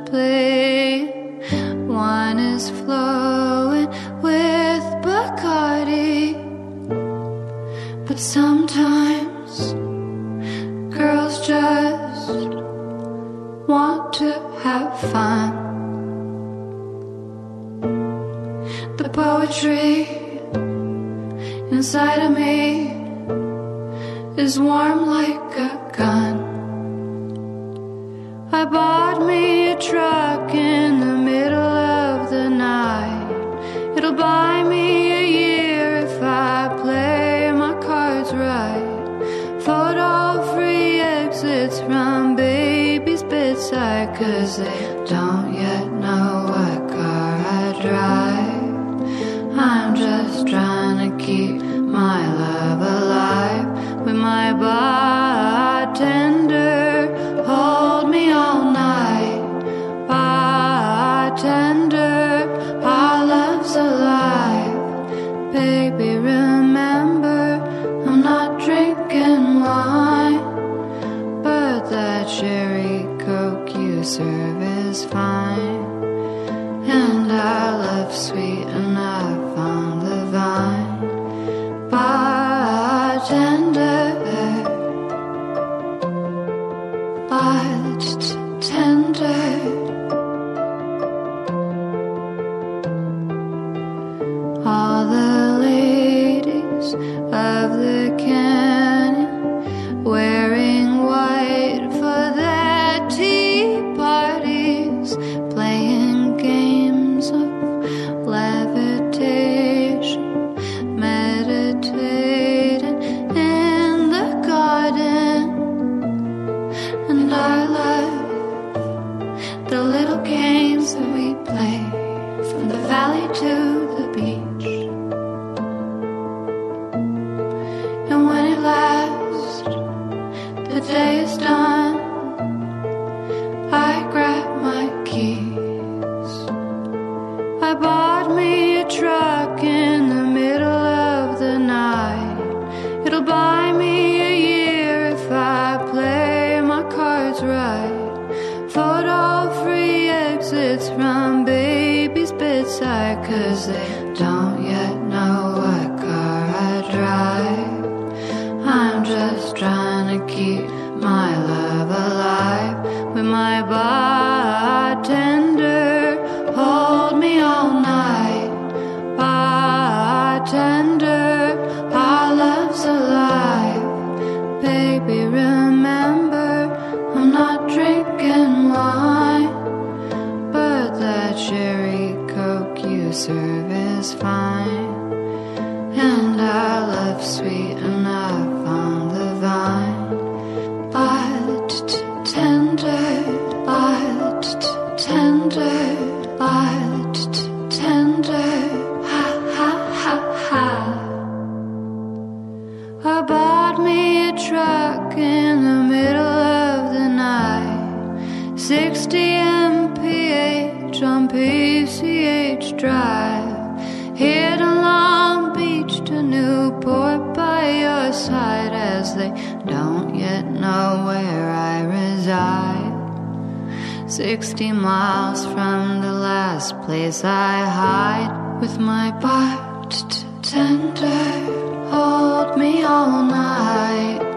playing. Wine is flowing with Bacardi. But sometimes girls just want to have fun. The poetry inside of me is warm like a gun. I bought me a truck in the middle of the night. It'll buy me a year if I play my cards right. Photo-free exits from baby's bedside, 'cause they don't yet know what car I drive. I'm just trying to keep my love alive with my bartender. Hold me all night, bartender. Our love's alive. Baby, remember, I'm not drinking wine, but that cherry Coke you serve is fine. And our love's sweet enough on the vine. Bartender, bartender. All the ladies of the canyon wearing white for their tea parties, playing games of levitation, meditating in the garden. And I love the little games that we play, from the valley to the beach. And when at last the day is done, I grab my keys. I bought me a truck in the middle of the night. It'll buy me a year if I play my cards right. Photo-free exits from baby's bedside, 'cause they don't yet know what car I drive. I'm just trying to keep my love alive with my bartender. Hold me all night, bartender. Our love's alive. Baby, remember, I'm not drinking wine, but that cherry Coke you serve is fine. And our love's sweet enough on the vine. Bartender, bartender, bartender. Ha ha ha ha. I bought me a truck in the middle of the night, 60 mph on PCH Drive, here to Long Beach to Newport by your side, as they don't yet know where I reside. 60 miles from the last place I hide with my bartender. Hold me all night.